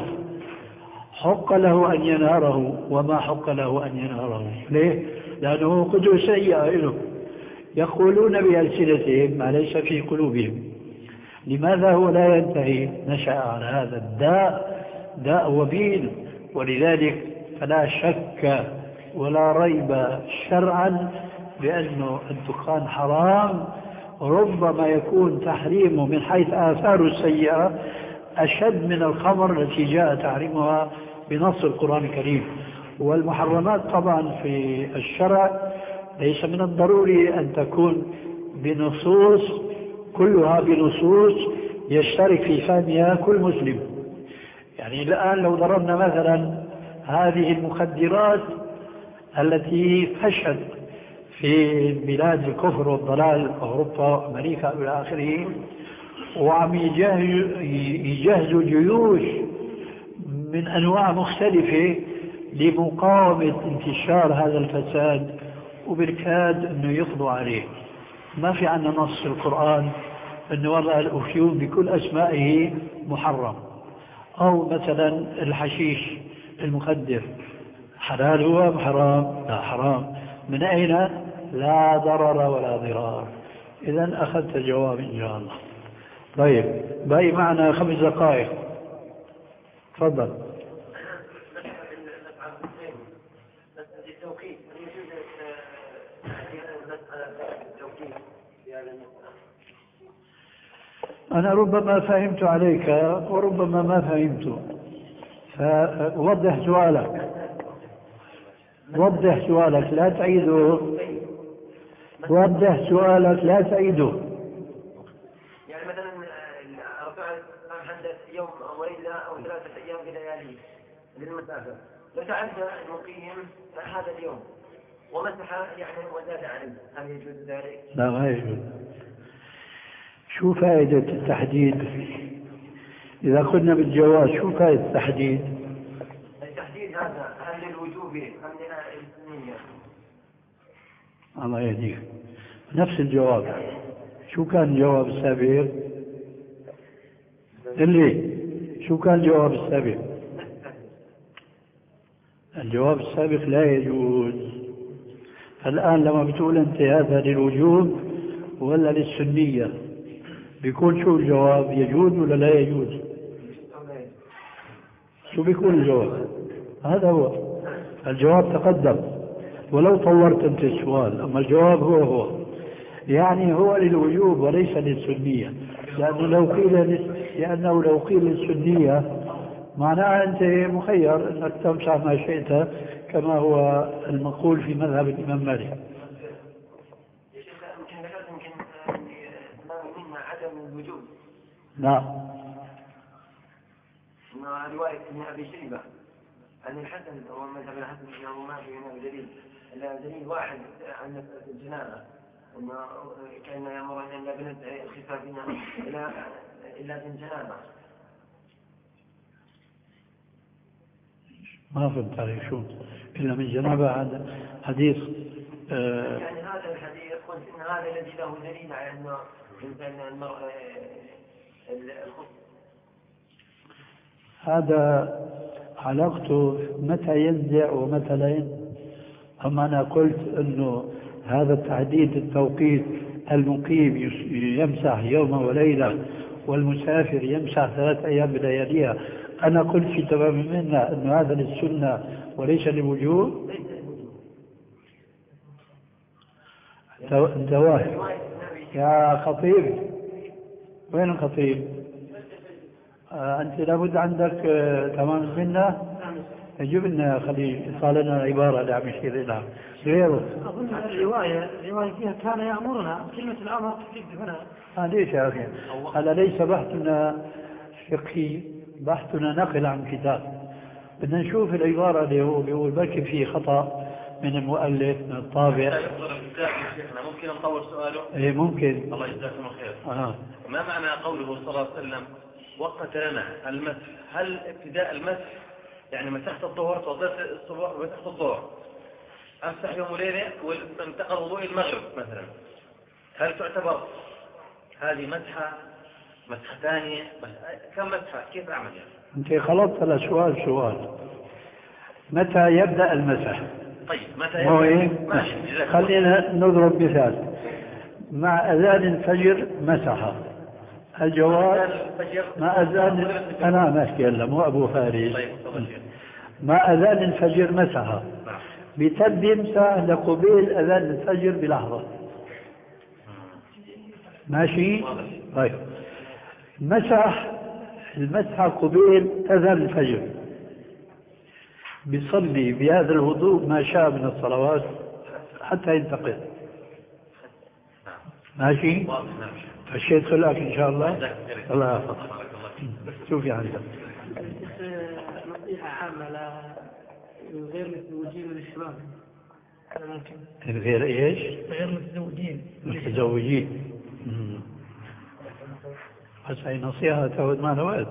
حق له أن ينهره وما حق له أن ينهره. ليه؟ لأنه قدوة سيئة له، يقولون بألسنتهم ما ليس في قلوبهم. لماذا هو لا ينتهي؟ نشأ على هذا الداء، داء وبيل. ولذلك فلا شك ولا ريب شرعا بأن الدخان حرام، ربما يكون تحريمه من حيث آثاره السيئة أشد من الخمر التي جاء تحريمها بنص القرآن الكريم. والمحرمات طبعا في الشرع ليس من الضروري أن تكون بنصوص، كلها بنصوص يشترك في فهمها كل مسلم. يعني الآن لو ضربنا مثلا هذه المخدرات التي فشت في بلاد الكفر والضلال، أوروبا وأمريكا إلى آخره، وعم يجهزوا جيوش من أنواع مختلفة لمقاومة انتشار هذا الفساد، وبالكاد أنه يقضوا عليه. ما في عندنا نص في القرآن أنه والله الأفيون بكل أسمائه محرم، أو مثلا الحشيش المخدر حلال هو أم حرام؟ لا حرام. من أين؟ لا ضرر ولا ضرار. إذن أخذت جواب إن شاء الله. طيب باقي معنا خمس دقائق، تفضل. أنا ربما فهمت عليك وربما ما فهمت، فوضح سؤالك، وضح سؤالك لا تعيده، وضح سؤالك لا تعيده. يعني مثلا رفع حدث يوم أو ليلة أو ثلاثة أيام بليالي للمسافر، فتعدى المقيم هذا اليوم ومسح يعني وزاد عنه، هل يجوز ذلك؟ لا ما يجوز. شو فائدة التحديد؟ إذا قلنا بالجواز شو فائدة التحديد؟ التحديد هذا هل للوجوب أم للسنية؟ الله يهديك. نفس الجواب. شو كان الجواب السابق؟ اللي شو كان الجواب السابق؟ الجواب السابق لا يجوز. الآن لما بتقول أنت هذا للوجوب ولا للسنية؟ بيكون شو الجواب؟ يجوز ولا لا يجوز؟ شو بيكون الجواب؟ هذا هو الجواب، تقدم ولو طورت انت السؤال، اما الجواب هو هو، يعني هو للوجوب وليس للسنية. لأنه لو قيل لأنه لو قيل للسنية معناها أنت مخير أنك تمسح ما شئت كما هو المقول في مذهب الإمام مالك. يا شيخ يمكن ذكرت يمكن منا عدم الوجوب. نعم. رواية ابن أبي شيبة عن الحسن ومذهب الحسن أنه ما في هنا دليل إلا دليل واحد عن مسألة الجنابة، أنه كان يأمر أن لا بنت خفافنا إلا إلا من جنابة. ما فهمت عليك شو إلا من جنابة؟ هذا حديث آه يعني هذا الحديث قلت إن هذا الذي له دليل على أنه إنسان المرأة الخف. هذا علاقته متى ينزع ومتى لا ينزع. أما أنا قلت أنه هذا التحديد التوقيت، المقيم يمسح يوم وليلة والمسافر يمسح ثلاث أيام بلياليها، أنا قلت في تمام منا أنه هذا للسنة وليس للوجوب. أنت واحد يا خطيب، وين الخطيب؟ آه أنت لابد عندك آه تمام منا، يجب أن خلي يطلع لنا العبارة اللي عم يشير لها غيره. أظن الرواية الرواية فيها كان يأمرنا، كلمة الأمر تفيد هنا. آه ليش يا أخي؟ هذا ليس بحثنا فقهي، بحثنا نقل عن كتاب. بدنا نشوف العبارة اللي هو بيقول بركي فيه خطأ من المؤلف من الطابع. ممكن نطور سؤاله؟ إيه ممكن. الله يجزاكم الخير. آه. ما معنى قوله صلى الله عليه وسلم وقت لنا المسح؟ هل ابتداء المسح يعني مسحت الظهر توضيت الصبح ومسحت الظهر، امسح يوم وليله وانتقل وضوء المغرب مثلا، هل تعتبر هذه مسحه مسحه ثانيه؟ كم مسحه؟ كيف اعمل يعني؟ انت خلطت على سؤال سؤال. متى يبدا المسح؟ طيب متى هو يبدا؟ إيه؟ ماشي. خلينا نضرب مثال. مع اذان الفجر مسح. الجواب مع أذان، أنا ماشي هلا مو أبو فارس. مع أذان الفجر مسح، بتد يمسح لقبيل أذان الفجر بلحظة. ماشي؟ طيب مسح المسح قبيل أذان الفجر، بيصلي بهذا الوضوء ما شاء من الصلوات حتى ينتقل. ماشي؟ الشيء خلاك إن شاء الله. الله يحفظك. شوفي عندك نصيحة عامة لغير متزوجين من الشباب، هذا ممكن؟ غير إيش؟ غير متزوجين. متزوجين. بس هي نصيحة تاخذ معنا وقت.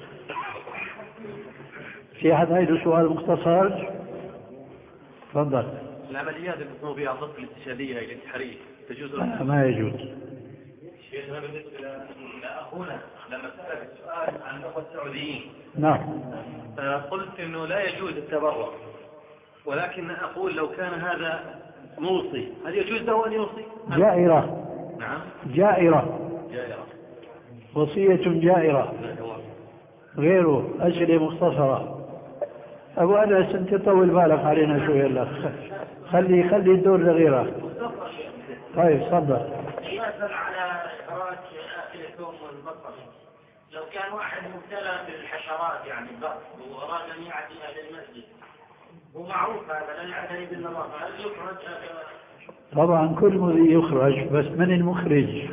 في أحد عنده سؤال مختصر؟ تفضل. العمليات اللي بتقوم بها الضغط الاستشهادية هي التحريك تجوز؟ ما يجوز. شيخنا بالنسبة لأخونا لما سألك السؤال عن الأخوة السعوديين، نعم، قلت إنه لا يجوز التبرع، ولكن أقول لو كان هذا موصي هل يجوز له أن يوصي؟ جائرة. نعم جائرة. جائرة. وصية جائرة. غيره أسئلة مختصرة. أبو أنس أنت طول بالك علينا شوية الله. خلي خلي الدور لغيره. طيب تفضل. على حشرات آكل الثوم والبصل، لو كان واحد مبتلى بالحشرات يعني البط وأراد أن يعدي إلى المسجد، ومعروف هذا لا يعتني بالنظافة، هل يخرج؟ طبعا كل مذي يخرج، بس من المخرج؟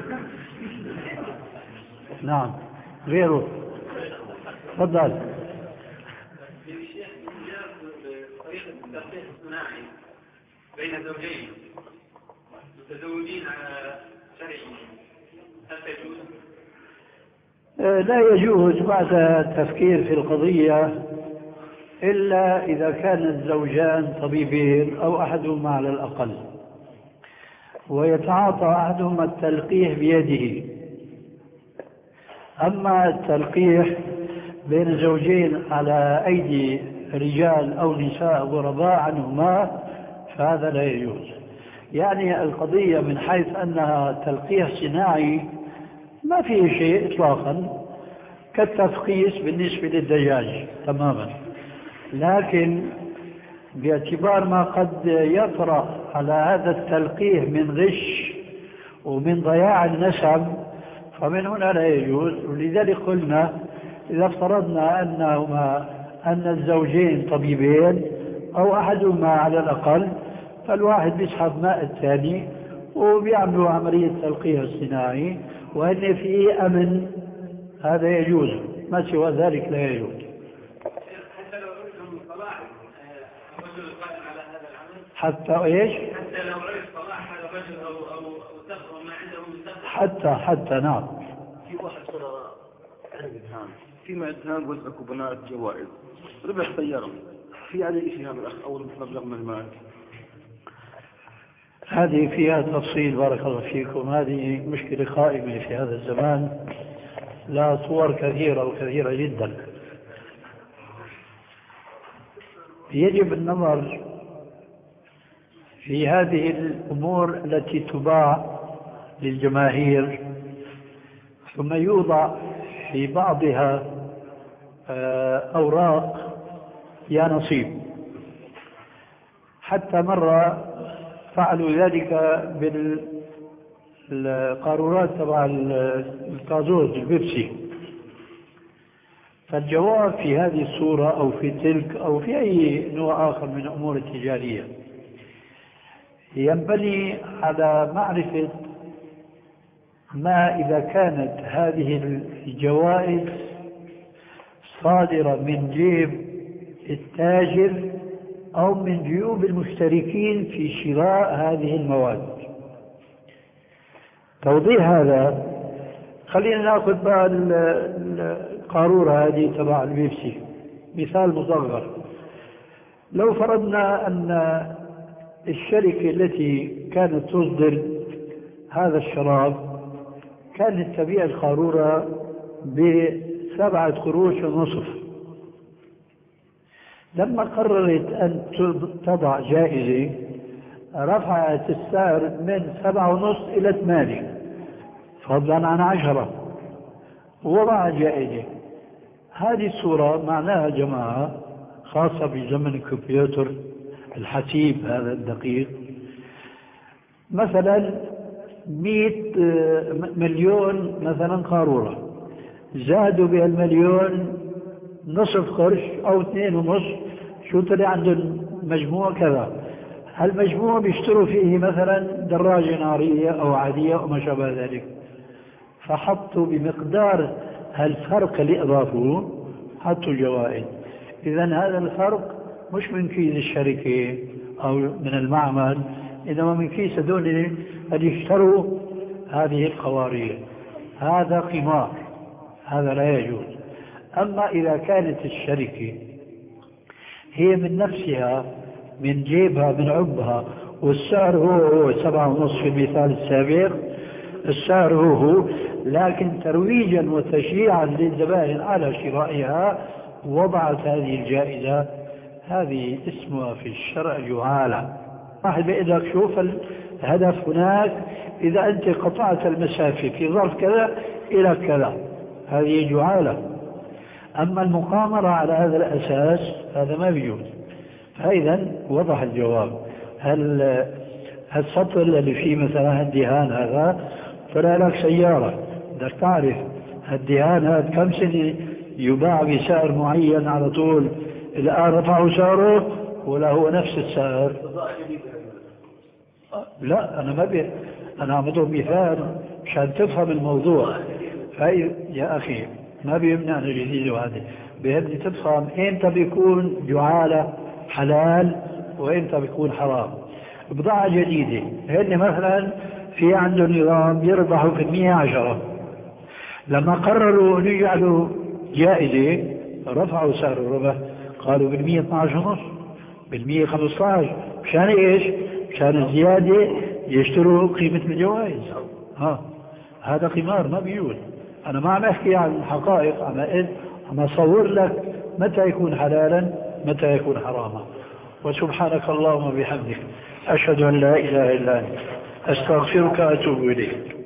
نعم غيره. تفضل. طريقة التلقيح الصناعي بين زوجين متزوجين على شرعي هل تجوز؟ لا يجوز بعد التفكير في القضية إلا إذا كان الزوجان طبيبين أو أحدهما على الأقل، ويتعاطى أحدهما التلقيح بيده. أما التلقيح بين زوجين على أيدي رجال أو نساء غرباء عنهما فهذا لا يجوز. يعني القضية من حيث أنها تلقيح صناعي ما فيه شيء إطلاقا، كالتفقيس بالنسبة للدجاج تماما، لكن باعتبار ما قد يطرأ على هذا التلقيح من غش ومن ضياع النسب فمن هنا لا يجوز. ولذلك قلنا إذا افترضنا أنهما أن الزوجين طبيبين أو أحدهما على الأقل، فالواحد بيسحب ماء الثاني وبيعملوا عملية تلقيح الصناعي وأن فيه أمن، هذا يجوز، ما سوى ذلك لا يجوز. حتى لو رأيتم صلاح الرجل القائم على هذا العمل، حتى إيش؟ حتى لو رأيت صلاح هذا الرجل أو أو تقوى ما عنده من تقوى، حتى حتى نعم. في واحد صار عنده ادهان، في مع ادهان وزع كوبونات جوائز، ربح سيارة، في عليه شيء هذا الأخ أول مبلغ من المال؟ هذه فيها تفصيل بارك الله فيكم، هذه مشكلة قائمة في هذا الزمان، لا صور كثيرة وكثيرة جدا. يجب النظر في هذه الأمور التي تباع للجماهير ثم يوضع في بعضها أوراق يا نصيب. حتى مرة فعلوا ذلك بالقارورات تبع الكازوز البيبسي، فالجواب في هذه الصورة أو في تلك أو في أي نوع آخر من الأمور التجارية ينبني على معرفة ما إذا كانت هذه الجوائز صادرة من جيب التاجر أو من جيوب المشتركين في شراء هذه المواد. توضيح هذا خلينا نأخذ بقى القارورة هذه تبع البيبسي مثال مصغر. لو فرضنا أن الشركة التي كانت تصدر هذا الشراب كانت تبيع القارورة بسبعة قروش ونصف، لما قررت أن تضع جائزة رفعت السعر من سبعة ونصف إلى ثمانية فضلا عن عشرة ووضع جائزة. هذه الصورة معناها جماعة خاصة بزمن الكمبيوتر الحسيب هذا الدقيق، مثلا مئة مليون مثلا قارورة، زادوا بالمليون نصف قرش أو اثنين ونص، شو طلع عندهم مجموع كذا، هالمجموع بيشتروا فيه مثلا دراجة نارية أو عادية أو ما شابه ذلك، فحطوا بمقدار هالفرق اللي أضافوه حطوا جوائز. إذن هذا الفرق مش من كيس الشركة أو من المعمل، إنما من كيس هذول اللي اشتروا هذه القوارير. هذا قمار، هذا لا يجوز. أما إذا كانت الشركة هي من نفسها من جيبها من عبها والسعر هو هو سبعة ونصف في المثال السابق، السعر هو هو، لكن ترويجا وتشجيعا للزبائن على شرائها وضعت هذه الجائزة، هذه اسمها في الشرع جهالة. واحد بيقول لك شوف الهدف هناك، إذا أنت قطعت المسافة في ظرف كذا إلى كذا، هذه جهالة. أما المقامرة على هذا الأساس هذا ما بيجوز. فإذا وضح الجواب. هل السطر اللي فيه مثلا الدهان هذا طلع لك سيارة، بدك تعرف الدهان هذا كم سنة يباع بسعر معين على طول، الآن رفعوا سعره ولا هو نفس السعر؟ لا أنا ما بي أنا أعمله مثال مشان تفهم الموضوع. فأي يا أخي ما بيمنع أن جديد وهذا بيهمني تفهم إمتى بيكون جعالة حلال وإمتى بيكون حرام. بضاعة جديدة هن مثلا في عنده نظام يربحوا في المية عشرة، لما قرروا أن يجعلوا جائزة رفعوا سعر الربح، قالوا بالمية اثناشر ونص، بالمية خمسة عشر، مشان إيش؟ مشان الزيادة يشتروا قيمة الجوائز. ها هذا قمار ما بيجوز. أنا ما عم أحكي عن حقائق، عم عم أصور لك متى يكون حلالا متى يكون حراما. وسبحانك اللهم وبحمدك أشهد أن لا إله إلا أنت أستغفرك وأتوب إليك.